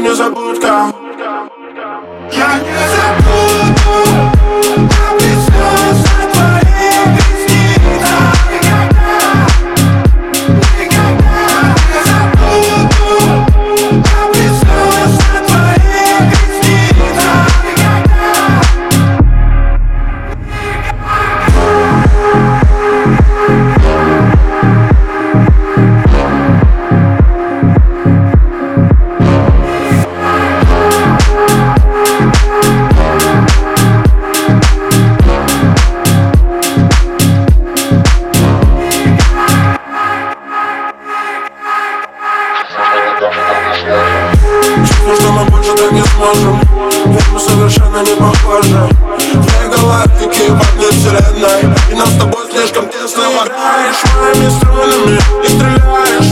незабудка. Я не забуду облизаться твоим ресницам. Никогда не забуду облизаться твоим ресницам. Чувствую, что мы больше так не сможем, ведь мы совершенно не похожи. Две галактики в одной вселенной, и нам с тобой слишком тесно. Играешь моими струнами и стреляешь